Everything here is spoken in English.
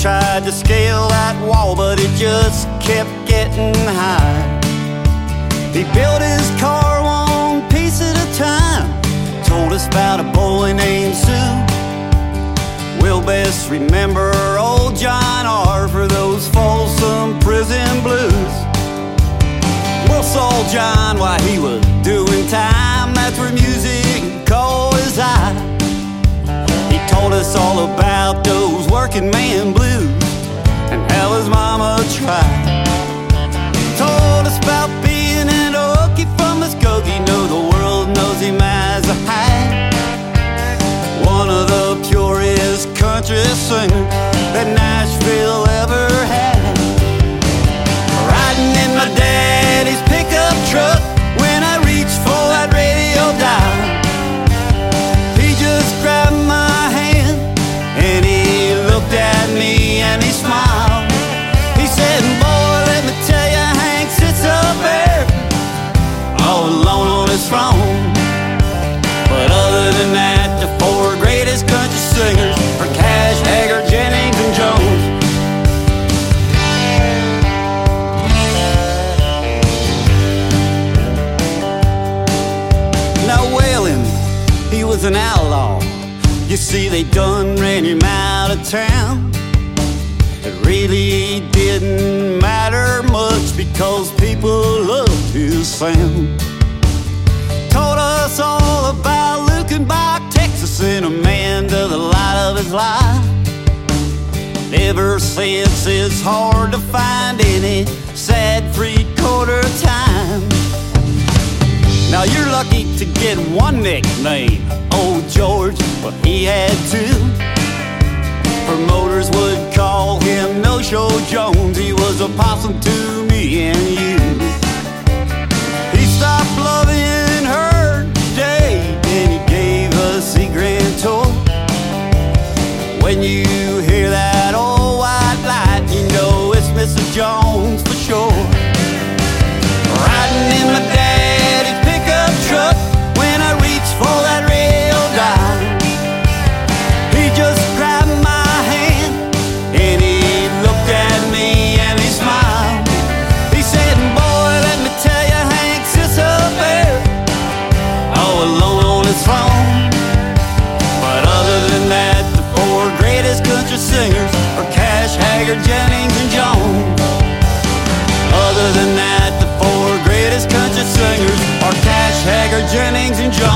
tried to scale that wall, but it just kept getting high. He built his car one piece at a time, told us about a boy named Sue. We'll best remember old John R. for those Folsom prison blues. We'll saw John while he was doing time. That's where music caught his eye. He told us all about those working man blues and how his mama tried. Told us about being an Okie from Muskogee. Know the world knows him as a high. One of the purest country singers that Nashville ever had. Riding in my daddy's pickup truck when I reached for that radio dial, he just grabbed my hand and he looked at me and he smiled. He said, boy, let me tell you, Hank sits up there all alone on his throne. But other than that, the four greatest country singers are Cash, Haggard, Jennings, and Jones. Now Waylon, he was an outlaw. You see, they done ran him out of town. It really didn't matter much because people loved his sound. Told us all about Lukenbach, Texas, and a man to the light of his life. Ever since, it's hard to find any sad three-quarter time. Now you're lucky to get one nickname, Old George, but he had two. Promoters would call him No-Show Jones. He was a possum to me and you. He stopped loving her today, and he gave us a grand tour. When you hear that old white light, you know it's Mr. Jones for sure. Riding in my daddy's pickup truck when I reached for that rail dial, he just grabbed my hand and he looked at me and he smiled. He said, boy, let me tell you, Hank sits up there all alone on his throne. But other than that, the four greatest country singers are Cash, Haggard, Jennings, and Jones. Other than that, the four greatest country singers are Cash, Haggard, Jennings, and Jones.